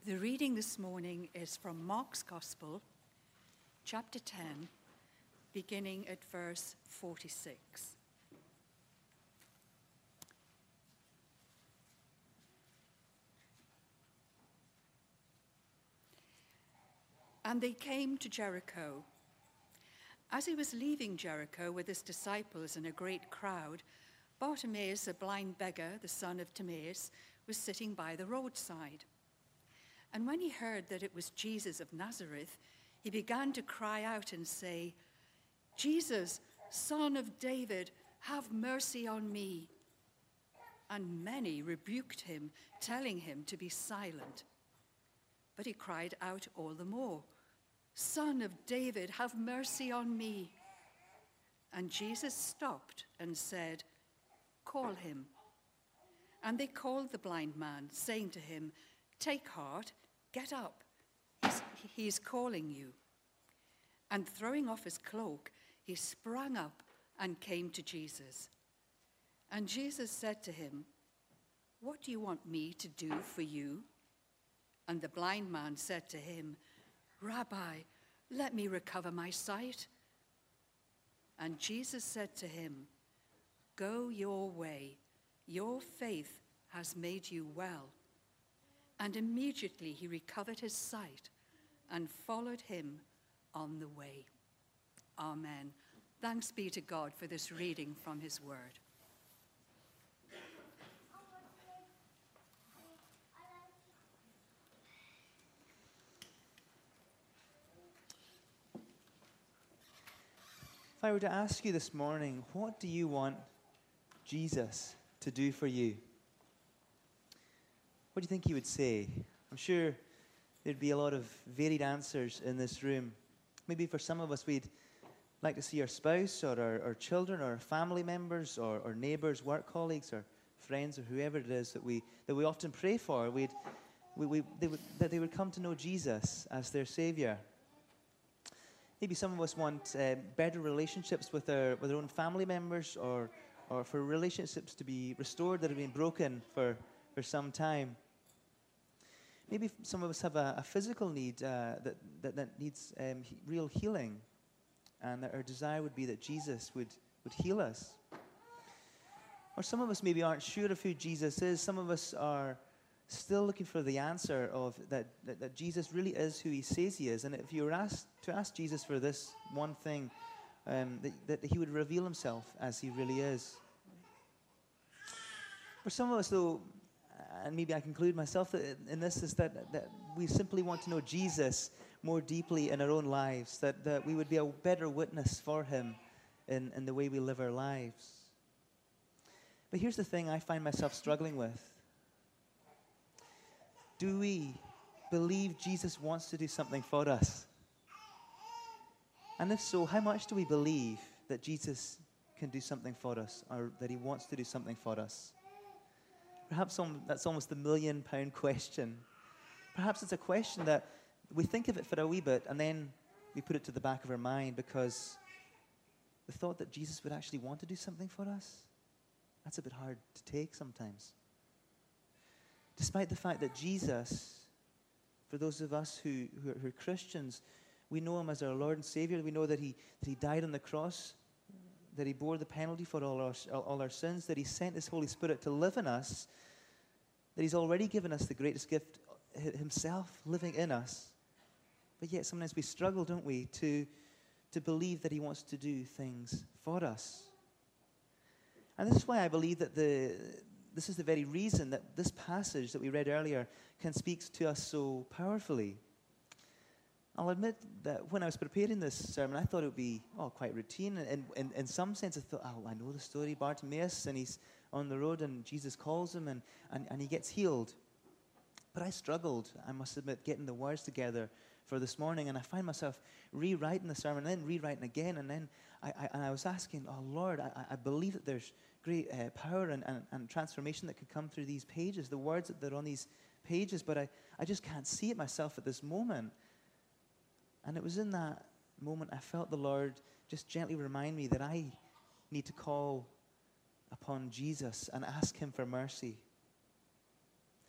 The reading this morning is from Mark's Gospel, chapter 10, beginning at verse 46. And they came to Jericho. As he was leaving Jericho with his disciples and a great crowd, Bartimaeus, a blind beggar, the son of Timaeus, was sitting by the roadside. And when he heard that it was Jesus of Nazareth, he began to cry out and say, "Jesus, Son of David, have mercy on me." And many rebuked him, telling him to be silent. But he cried out all the more, "Son of David, have mercy on me." And Jesus stopped and said, "Call him." And they called the blind man, saying to him, "Take heart, get up, he's calling you." And throwing off his cloak, he sprang up and came to Jesus. And Jesus said to him, "What do you want me to do for you?" And the blind man said to him, "Rabbi, let me recover my sight." And Jesus said to him, "Go your way, your faith has made you well." And immediately he recovered his sight and followed him on the way. Amen. Thanks be to God for this reading from his word. If I were to ask you this morning, what do you want Jesus to do for you? What do you think you would say? I'm sure there'd be a lot of varied answers in this room. Maybe for some of us, we'd like to see our spouse or our children or family members or neighbors, work colleagues or friends or whoever it is that we often pray for, that they would come to know Jesus as their Savior. Maybe some of us want better relationships with their own family members or for relationships to be restored that have been broken for some time. Maybe some of us have a physical need that needs real healing, and that our desire would be that Jesus would heal us. Or some of us maybe aren't sure of who Jesus is. Some of us are still looking for the answer of that Jesus really is who he says he is. And if you were asked to ask Jesus for this one thing, that he would reveal himself as he really is. For some of us, though, and maybe I conclude myself in this, is that we simply want to know Jesus more deeply in our own lives, that we would be a better witness for him in the way we live our lives. But here's the thing I find myself struggling with. Do we believe Jesus wants to do something for us? And if so, how much do we believe that Jesus can do something for us, or that he wants to do something for us? Perhaps that's almost the million-pound question. Perhaps it's a question that we think of it for a wee bit and then we put it to the back of our mind, because the thought that Jesus would actually want to do something for us, that's a bit hard to take sometimes. Despite the fact that Jesus, for those of us who are Christians, we know him as our Lord and Savior. We know that he died on the cross, that he bore the penalty for all our sins, that he sent his Holy Spirit to live in us, that he's already given us the greatest gift, himself living in us. But yet sometimes we struggle, don't we, to believe that he wants to do things for us. And this is why I believe that this is the very reason that this passage that we read earlier can speak to us so powerfully. I'll admit that when I was preparing this sermon, I thought it would be quite routine. And in some sense, I thought, I know the story, Bartimaeus, and he's on the road, and Jesus calls him, and he gets healed. But I struggled, I must admit, getting the words together for this morning, and I find myself rewriting the sermon, and then rewriting again, and then I was asking, Lord, I believe that there's great power and transformation that could come through these pages, the words that are on these pages, but I just can't see it myself at this moment. And it was in that moment I felt the Lord just gently remind me that I need to call upon Jesus and ask him for mercy.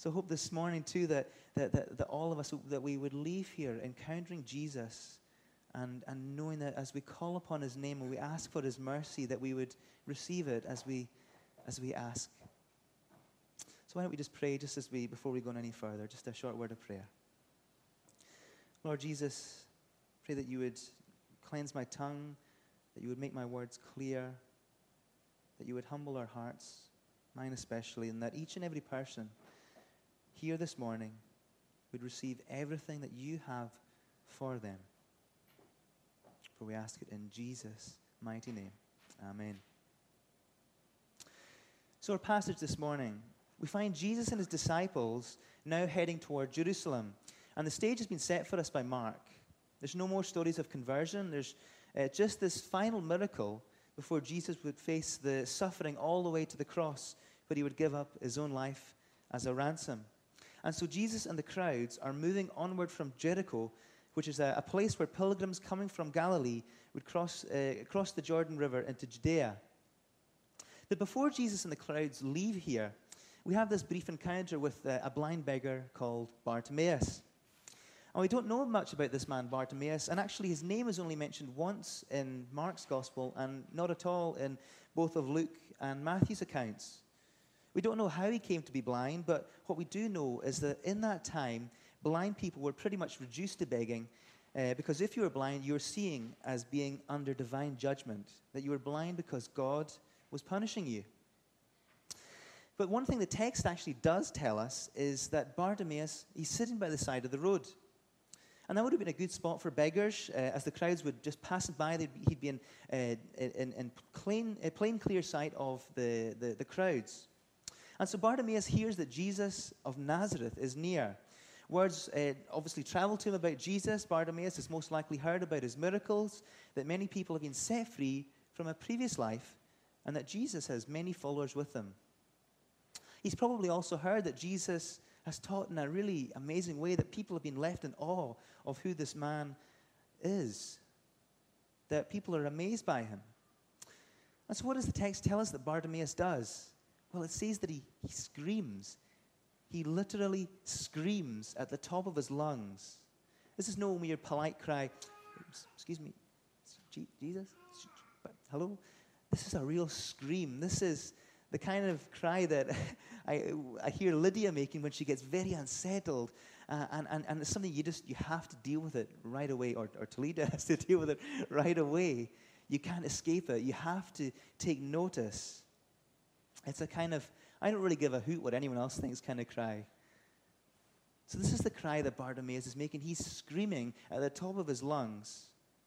So I hope this morning too that all of us, that we would leave here encountering Jesus and knowing that as we call upon his name and we ask for his mercy, that we would receive it as we ask. So why don't we just pray before we go any further, just a short word of prayer. Lord Jesus, pray that you would cleanse my tongue, that you would make my words clear, that you would humble our hearts, mine especially, and that each and every person here this morning would receive everything that you have for them. For we ask it in Jesus' mighty name. Amen. So our passage this morning, we find Jesus and his disciples now heading toward Jerusalem. And the stage has been set for us by Mark. There's no more stories of conversion. There's just this final miracle before Jesus would face the suffering all the way to the cross, where he would give up his own life as a ransom. And so Jesus and the crowds are moving onward from Jericho, which is a place where pilgrims coming from Galilee would cross the Jordan River into Judea. But before Jesus and the crowds leave here, we have this brief encounter with a blind beggar called Bartimaeus. And we don't know much about this man, Bartimaeus, and actually his name is only mentioned once in Mark's Gospel and not at all in both of Luke and Matthew's accounts. We don't know how he came to be blind, but what we do know is that in that time, blind people were pretty much reduced to begging, because if you were blind, you were seeing as being under divine judgment, that you were blind because God was punishing you. But one thing the text actually does tell us is that Bartimaeus, he's sitting by the side of the road. And that would have been a good spot for beggars, as the crowds would just pass by. He'd be in plain, clear sight of the crowds. And so Bartimaeus hears that Jesus of Nazareth is near. Words obviously travel to him about Jesus. Bartimaeus has most likely heard about his miracles, that many people have been set free from a previous life, and that Jesus has many followers with him. He's probably also heard that Jesus has taught in a really amazing way, that people have been left in awe of who this man is, that people are amazed by him. And so what does the text tell us that Bartimaeus does? Well, it says that he screams. He literally screams at the top of his lungs. This is no mere polite cry, excuse me, Jesus? Hello? This is a real scream. This is the kind of cry that I hear Lydia making when she gets very unsettled. And it's something you have to deal with it right away, or Toledo has to deal with it right away. You can't escape it. You have to take notice. It's a kind of, I don't really give a hoot what anyone else thinks kind of cry. So this is the cry that Bartimaeus is making. He's screaming at the top of his lungs,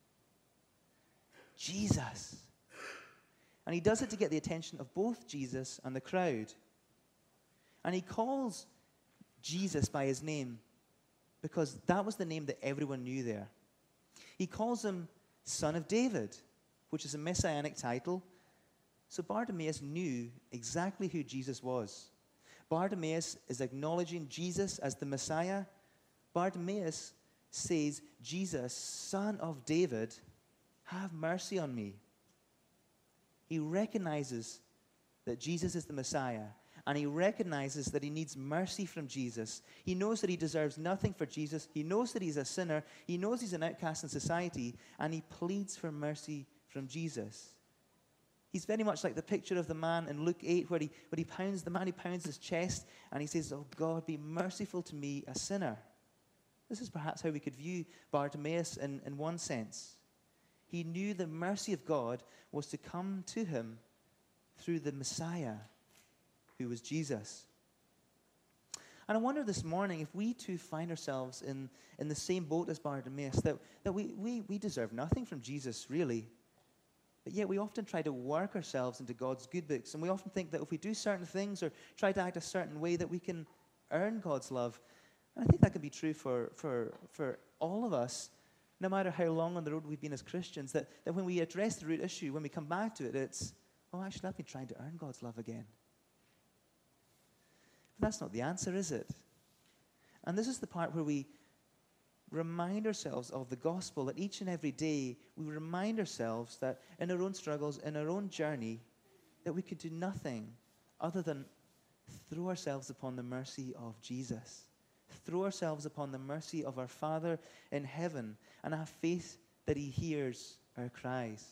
Jesus. And he does it to get the attention of both Jesus and the crowd. And he calls Jesus by his name because that was the name that everyone knew there. He calls him Son of David, which is a messianic title. So Bartimaeus knew exactly who Jesus was. Bartimaeus is acknowledging Jesus as the Messiah. Bartimaeus says, Jesus, Son of David, have mercy on me. He recognizes that Jesus is the Messiah, and he recognizes that he needs mercy from Jesus. He knows that he deserves nothing for Jesus. He knows that he's a sinner. He knows he's an outcast in society, and he pleads for mercy from Jesus. He's very much like the picture of the man in Luke 8 where he pounds his chest and he says, oh God, be merciful to me, a sinner. This is perhaps how we could view Bartimaeus in one sense. He knew the mercy of God was to come to him through the Messiah, who was Jesus. And I wonder this morning if we too find ourselves in the same boat as Bartimaeus, that we deserve nothing from Jesus, really. But yet we often try to work ourselves into God's good books, and we often think that if we do certain things or try to act a certain way, that we can earn God's love. And I think that can be true for all of us, no matter how long on the road we've been as Christians, that when we address the root issue, when we come back to it, it's, oh, actually, I've been trying to earn God's love again. But that's not the answer, is it? And this is the part where we remind ourselves of the gospel, that each and every day we remind ourselves that in our own struggles, in our own journey, that we could do nothing other than throw ourselves upon the mercy of Jesus. Throw ourselves upon the mercy of our Father in heaven and have faith that he hears our cries.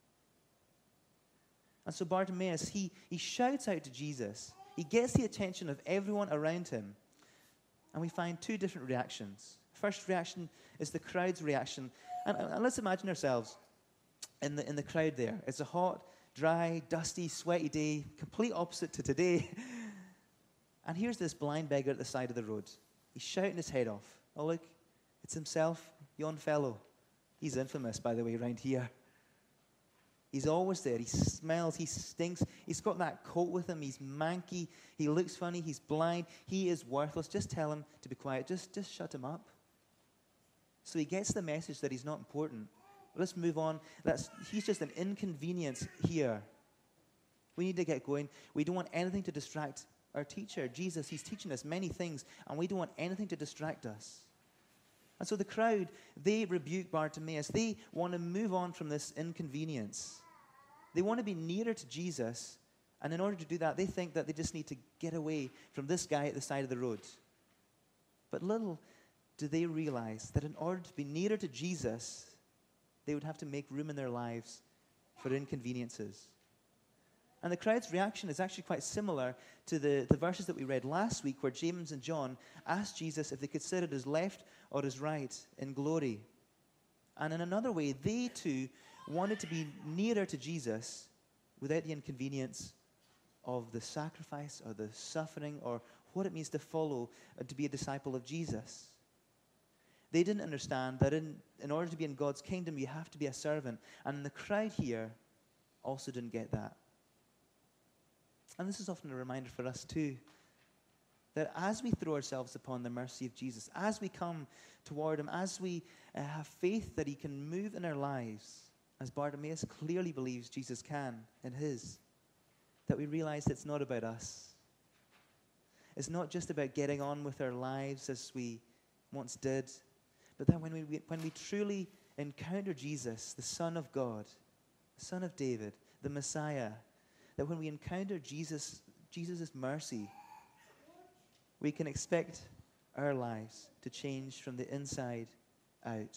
And so Bartimaeus, he shouts out to Jesus. He gets the attention of everyone around him. And we find two different reactions. First reaction is the crowd's reaction. And let's imagine ourselves in the crowd there. It's a hot, dry, dusty, sweaty day, complete opposite to today. And here's this blind beggar at the side of the road. He's shouting his head off. Oh, look, it's himself, yon fellow. He's infamous, by the way, around here. He's always there. He smells, he stinks. He's got that coat with him. He's manky. He looks funny. He's blind. He is worthless. Just tell him to be quiet. Just shut him up. So he gets the message that he's not important. Let's move on. He's just an inconvenience here. We need to get going. We don't want anything to distract our teacher, Jesus. He's teaching us many things, and we don't want anything to distract us. And so the crowd, they rebuke Bartimaeus. They want to move on from this inconvenience. They want to be nearer to Jesus, and in order to do that, they think that they just need to get away from this guy at the side of the road. But little do they realize that in order to be nearer to Jesus, they would have to make room in their lives for inconveniences. And the crowd's reaction is actually quite similar to the verses that we read last week, where James and John asked Jesus if they could sit at his left or his right in glory. And in another way, they too wanted to be nearer to Jesus without the inconvenience of the sacrifice or the suffering or what it means to follow and to be a disciple of Jesus. They didn't understand that in order to be in God's kingdom, you have to be a servant. And the crowd here also didn't get that. And this is often a reminder for us too, that as we throw ourselves upon the mercy of Jesus, as we come toward him, as we have faith that he can move in our lives, as Bartimaeus clearly believes Jesus can in his, that we realize it's not about us. It's not just about getting on with our lives as we once did, but that when we truly encounter Jesus, the Son of God, the Son of David, the Messiah, that when we encounter Jesus' mercy, we can expect our lives to change from the inside out.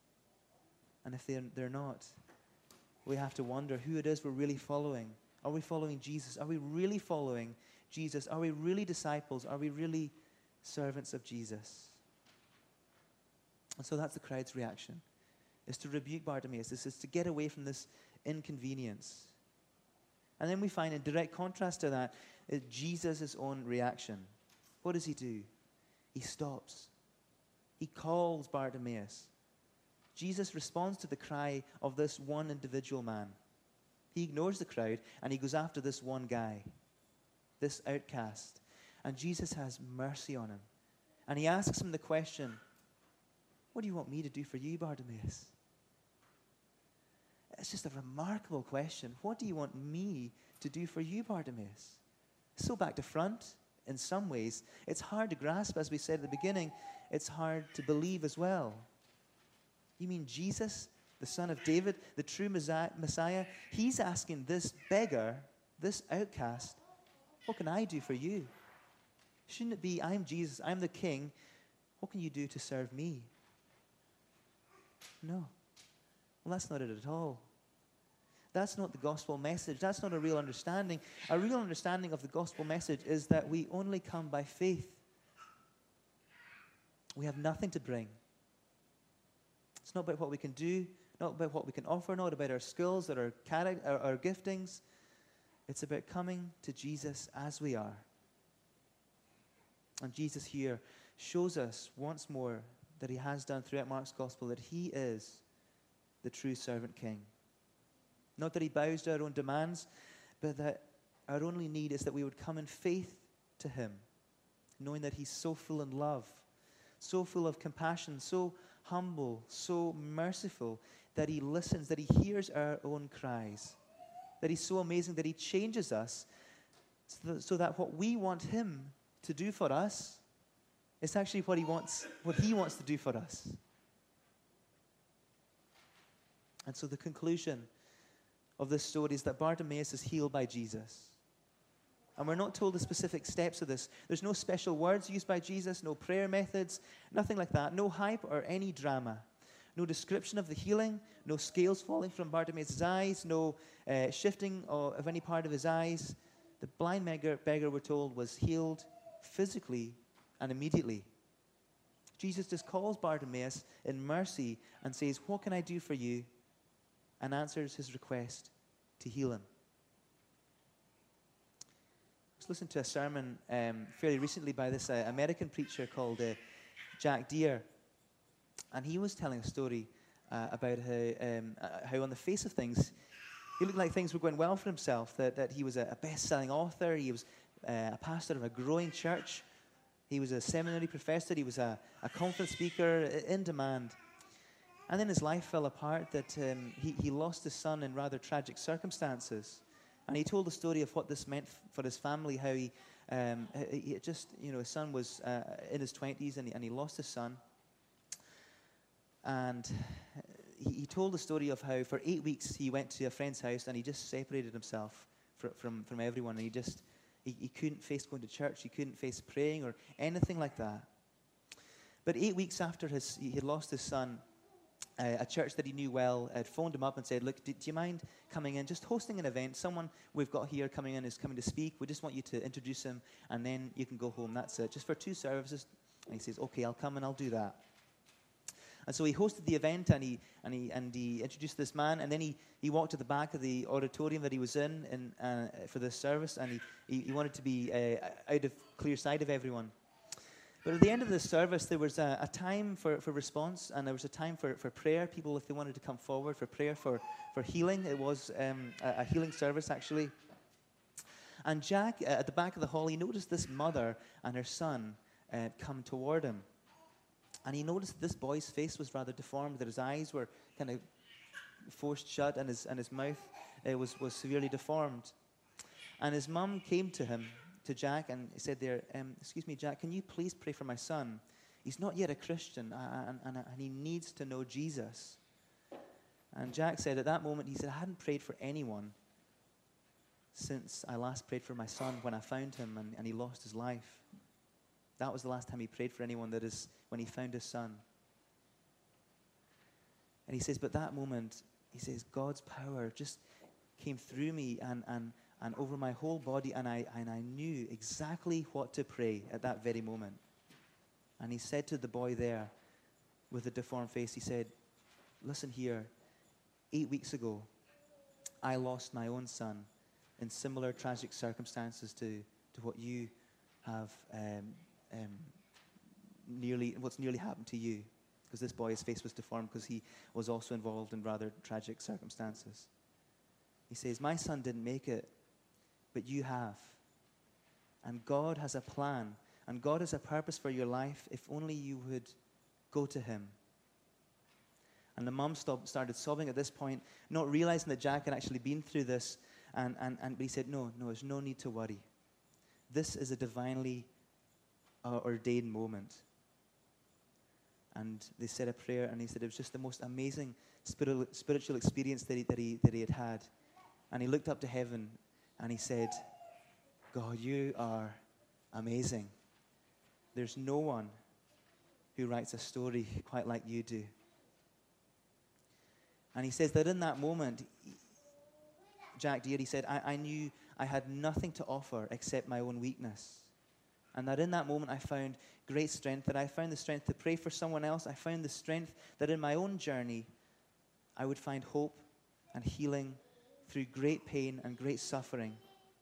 And if they're not, we have to wonder who it is we're really following. Are we following Jesus? Are we really following Jesus? Are we really disciples? Are we really servants of Jesus? And so that's the crowd's reaction, is to rebuke Bartimaeus. This is to get away from this inconvenience. And then we find in direct contrast to that is Jesus' own reaction. What does he do? He stops. He calls Bartimaeus. Jesus responds to the cry of this one individual man. He ignores the crowd and he goes after this one guy, this outcast. And Jesus has mercy on him. And he asks him the question, what do you want me to do for you, Bartimaeus? It's just a remarkable question. What do you want me to do for you, Bartimaeus? So back to front, in some ways, it's hard to grasp, as we said at the beginning. It's hard to believe as well. You mean Jesus, the Son of David, the true Messiah, he's asking this beggar, this outcast, what can I do for you? Shouldn't it be, I'm Jesus, I'm the King, what can you do to serve me? No. Well, that's not it at all. That's not the gospel message. That's not a real understanding. A real understanding of the gospel message is that we only come by faith. We have nothing to bring. It's not about what we can do, not about what we can offer, not about our skills or our giftings. It's about coming to Jesus as we are. And Jesus here shows us once more that he has done throughout Mark's gospel that he is the true servant king. Not that he bows to our own demands, but that our only need is that we would come in faith to him, knowing that he's so full in love, so full of compassion, so humble, so merciful, that he listens, that he hears our own cries, that he's so amazing that he changes us so that what we want him to do for us is actually what he wants to do for us. And so the conclusion of this story is that Bartimaeus is healed by Jesus. And we're not told the specific steps of this. There's no special words used by Jesus, no prayer methods, nothing like that. No hype or any drama. No description of the healing, no scales falling from Bartimaeus' eyes, no shifting of any part of his eyes. The blind beggar, we're told, was healed physically and immediately. Jesus just calls Bartimaeus in mercy and says, "What can I do for you?" and answers his request to heal him. I was listening to a sermon fairly recently by this American preacher called Jack Deere. And he was telling a story about how on the face of things, he looked like things were going well for himself, that he was a best-selling author, he was a pastor of a growing church, he was a seminary professor, he was a conference speaker in demand. And then his life fell apart, that he lost his son in rather tragic circumstances. And he told the story of what this meant for his family, how he just, his son was in his 20s and he lost his son. And he told the story of how for 8 weeks he went to a friend's house and he just separated himself from everyone. And he couldn't face going to church, he couldn't face praying or anything like that. But 8 weeks after he had lost his son, a church that he knew well had phoned him up and said, "Look, do you mind coming in, just hosting an event? Someone we've got here coming in is coming to speak. We just want you to introduce him, and then you can go home. That's it, just for 2 services." And he says, "Okay, I'll come and I'll do that." And so he hosted the event, and he introduced this man, and then he walked to the back of the auditorium that he was in for this service, and he wanted to be out of clear sight of everyone. But at the end of the service, there was a time for response, and there was a time for prayer. People, if they wanted to come forward for prayer for healing. It was a healing service, actually. And Jack, at the back of the hall, he noticed this mother and her son come toward him. And he noticed this boy's face was rather deformed, that his eyes were kind of forced shut, and his mouth was severely deformed. And his mum came to him, to Jack, and said there, "Excuse me, Jack, can you please pray for my son? He's not yet a Christian, and he needs to know Jesus." And Jack said at that moment, he said, "I hadn't prayed for anyone since I last prayed for my son when I found him and he lost his life. That was the last time he prayed for anyone, that is, when he found his son." And he says, but that moment, he says, God's power just came through me and over my whole body, and I knew exactly what to pray at that very moment. And he said to the boy there with the deformed face, he said, "Listen here, 8 weeks ago, I lost my own son in similar tragic circumstances to what you have what's nearly happened to you." Because this boy's face was deformed because he was also involved in rather tragic circumstances. He says, "My son didn't make it, but you have. And God has a plan, and God has a purpose for your life if only you would go to him." And the mum started sobbing at this point, not realizing that Jack had actually been through this. But he said, no, there's no need to worry. This is a divinely ordained moment. And they said a prayer, and he said it was just the most amazing spiritual experience that he had had. And he looked up to heaven, and he said, "God, you are amazing. There's no one who writes a story quite like you do." And he says that in that moment, Jack Deere, he said, I knew I had nothing to offer except my own weakness. And that in that moment I found great strength, that I found the strength to pray for someone else. I found the strength that in my own journey I would find hope and healing through great pain and great suffering.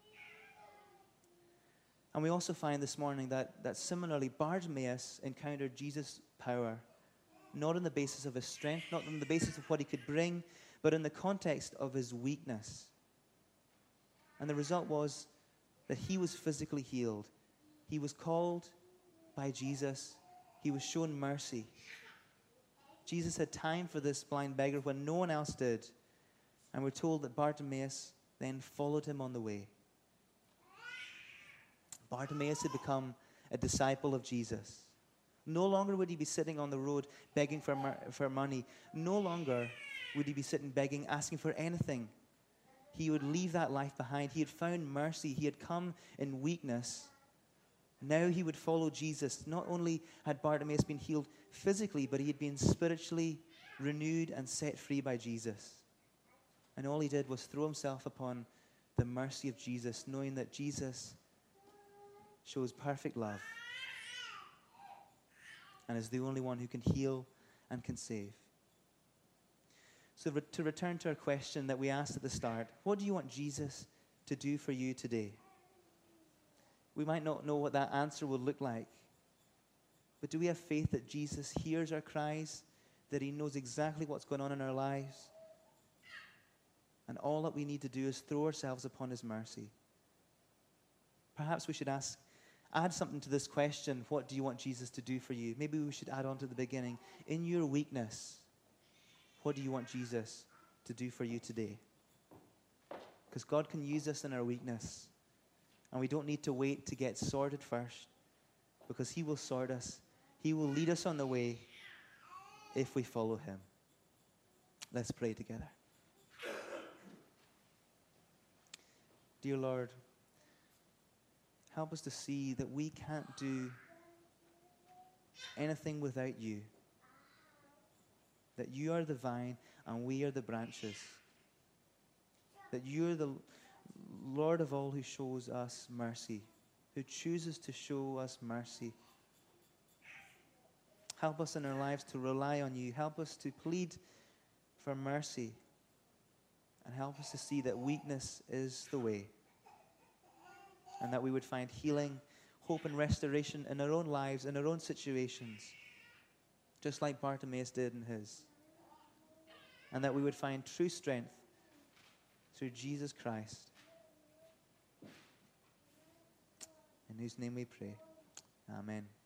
And we also find this morning that similarly Bartimaeus encountered Jesus' power, not on the basis of his strength, not on the basis of what he could bring, but in the context of his weakness. And the result was that he was physically healed. He was called by Jesus. He was shown mercy. Jesus had time for this blind beggar when no one else did. And we're told that Bartimaeus then followed him on the way. Bartimaeus had become a disciple of Jesus. No longer would he be sitting on the road begging for money. No longer would he be sitting begging, asking for anything. he would leave that life behind. He had found mercy. He had come in weakness. Now he would follow Jesus. Not only had Bartimaeus been healed physically, but he had been spiritually renewed and set free by Jesus. And all he did was throw himself upon the mercy of Jesus, knowing that Jesus shows perfect love and is the only one who can heal and can save. So to return to our question that we asked at the start, what do you want Jesus to do for you today? We might not know what that answer will look like, but do we have faith that Jesus hears our cries, that he knows exactly what's going on in our lives? And all that we need to do is throw ourselves upon his mercy. Perhaps we should add something to this question, what do you want Jesus to do for you? Maybe we should add on to the beginning, in your weakness, what do you want Jesus to do for you today? Because God can use us in our weakness. And we don't need to wait to get sorted first, because he will sort us. He will lead us on the way if we follow him. Let's pray together. Dear Lord, help us to see that we can't do anything without you. That you are the vine and we are the branches. That you are the Lord of all who shows us mercy, who chooses to show us mercy. Help us in our lives to rely on you. Help us to plead for mercy. And help us to see that weakness is the way. And that we would find healing, hope, and restoration in our own lives, in our own situations, just like Bartimaeus did in his. And that we would find true strength through Jesus Christ, in whose name we pray. Amen.